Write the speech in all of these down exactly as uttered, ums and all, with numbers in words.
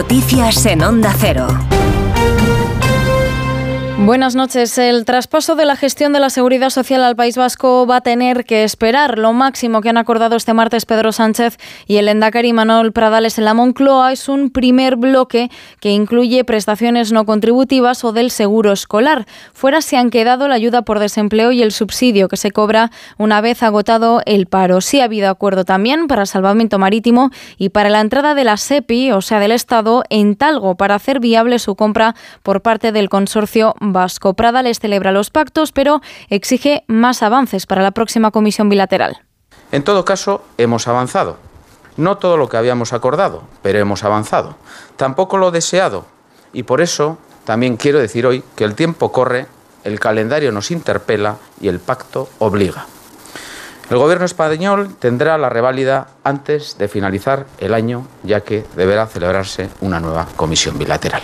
Noticias en Onda Cero. Buenas noches. El traspaso de la gestión de la Seguridad Social al País Vasco va a tener que esperar. Lo máximo que han acordado este martes Pedro Sánchez y el lehendakari Manuel Pradales en la Moncloa es un primer bloque que incluye prestaciones no contributivas o del seguro escolar. Fuera se han quedado la ayuda por desempleo y el subsidio que se cobra una vez agotado el paro. Sí ha habido acuerdo también para salvamento marítimo y para la entrada de la SEPI, o sea del Estado, en Talgo para hacer viable su compra por parte del consorcio vasco. Pradales celebra los pactos, pero exige más avances para la próxima comisión bilateral. En todo caso, hemos avanzado. No todo lo que habíamos acordado, pero hemos avanzado. Tampoco lo deseado. Y por eso también quiero decir hoy que el tiempo corre, el calendario nos interpela y el pacto obliga. El Gobierno español tendrá la reválida antes de finalizar el año, ya que deberá celebrarse una nueva comisión bilateral.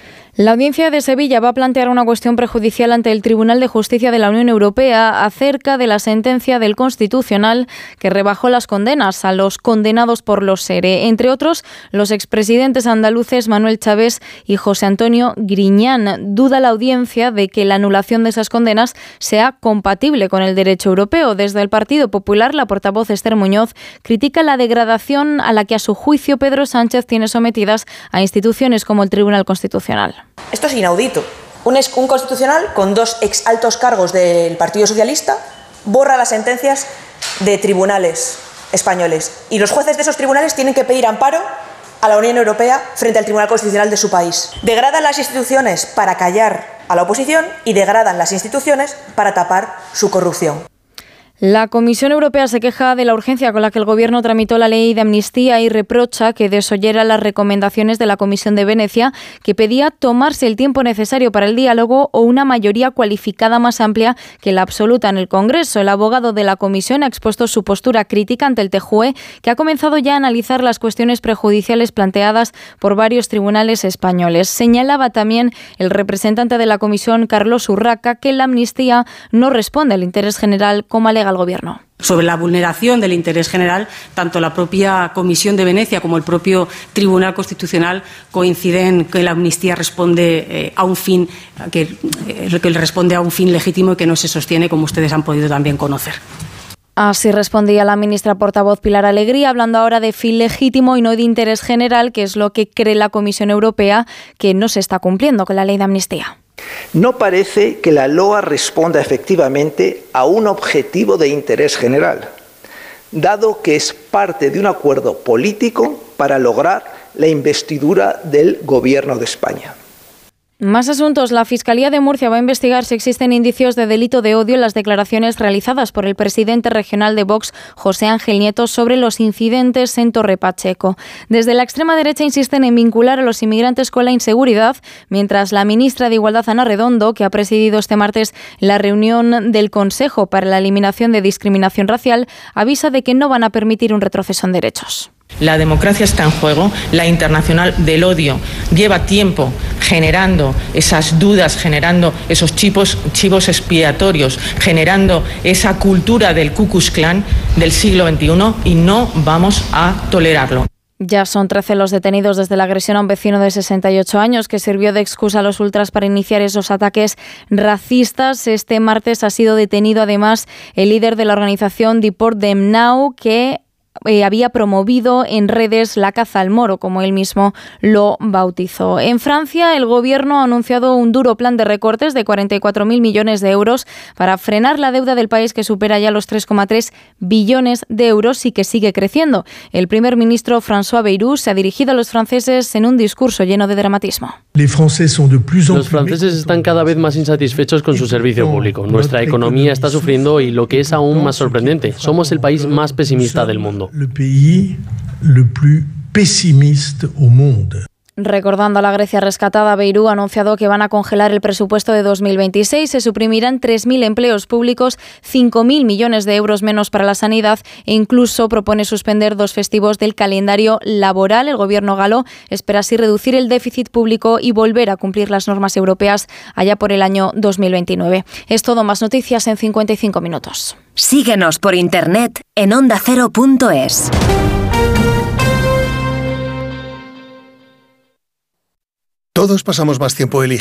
La Audiencia de Sevilla va a plantear una cuestión prejudicial ante el Tribunal de Justicia de la Unión Europea acerca de la sentencia del Constitucional que rebajó las condenas a los condenados por los SERE, entre otros los expresidentes andaluces Manuel Chaves y José Antonio Griñán. Duda la Audiencia de que la anulación de esas condenas sea compatible con el derecho europeo. Desde el Partido Popular, la portavoz Esther Muñoz critica la degradación a la que a su juicio Pedro Sánchez tiene sometidas a instituciones como el Tribunal Constitucional. Esto es inaudito. Un, ex, un constitucional con dos ex altos cargos del Partido Socialista borra las sentencias de tribunales españoles y los jueces de esos tribunales tienen que pedir amparo a la Unión Europea frente al Tribunal Constitucional de su país. Degradan las instituciones para callar a la oposición y degradan las instituciones para tapar su corrupción. La Comisión Europea se queja de la urgencia con la que el Gobierno tramitó la ley de amnistía y reprocha que desoyera las recomendaciones de la Comisión de Venecia, que pedía tomarse el tiempo necesario para el diálogo o una mayoría cualificada más amplia que la absoluta en el Congreso. El abogado de la Comisión ha expuesto su postura crítica ante el T J U E, que ha comenzado ya a analizar las cuestiones prejudiciales planteadas por varios tribunales españoles. Señalaba también el representante de la Comisión, Carlos Urraca, que la amnistía no responde al interés general como alega al Gobierno. Sobre la vulneración del interés general, tanto la propia Comisión de Venecia como el propio Tribunal Constitucional coinciden que la amnistía responde eh, a un fin que, eh, que responde a un fin legítimo y que no se sostiene, como ustedes han podido también conocer. Así respondía la ministra portavoz Pilar Alegría, hablando ahora de fin legítimo y no de interés general, que es lo que cree la Comisión Europea que no se está cumpliendo con la ley de amnistía. No parece que la L O A responda efectivamente a un objetivo de interés general, dado que es parte de un acuerdo político para lograr la investidura del Gobierno de España. Más asuntos. La Fiscalía de Murcia va a investigar si existen indicios de delito de odio en las declaraciones realizadas por el presidente regional de Vox, José Ángel Nieto, sobre los incidentes en Torre Pacheco. Desde la extrema derecha insisten en vincular a los inmigrantes con la inseguridad, mientras la ministra de Igualdad, Ana Redondo, que ha presidido este martes la reunión del Consejo para la Eliminación de Discriminación Racial, avisa de que no van a permitir un retroceso en derechos. La democracia está en juego, la internacional del odio lleva tiempo generando esas dudas, generando esos chivos, chivos expiatorios, generando esa cultura del Ku Klux Klan del siglo veintiuno y no vamos a tolerarlo. Ya son trece los detenidos desde la agresión a un vecino de sesenta y ocho años que sirvió de excusa a los ultras para iniciar esos ataques racistas. Este martes ha sido detenido además el líder de la organización Deport Them Now, que Eh, había promovido en redes la caza al moro, como él mismo lo bautizó. En Francia, el Gobierno ha anunciado un duro plan de recortes de cuarenta y cuatro mil millones de euros para frenar la deuda del país, que supera ya los tres coma tres billones de euros y que sigue creciendo. El primer ministro François Bayrou se ha dirigido a los franceses en un discurso lleno de dramatismo. Los franceses están cada vez más insatisfechos con su servicio público. Nuestra economía está sufriendo y, lo que es aún más sorprendente, somos el país más pesimista del mundo. Le pays le plus pessimiste au monde. Recordando a la Grecia rescatada, Bayrou ha anunciado que van a congelar el presupuesto de dos mil veintiséis. Se suprimirán tres mil empleos públicos, cinco mil millones de euros menos para la sanidad e incluso propone suspender dos festivos del calendario laboral. El gobierno galo espera así reducir el déficit público y volver a cumplir las normas europeas allá por el año dos mil veintinueve. Es todo, más noticias en cincuenta y cinco minutos. Síguenos por internet en onda cero punto es. Todos pasamos más tiempo eligiendo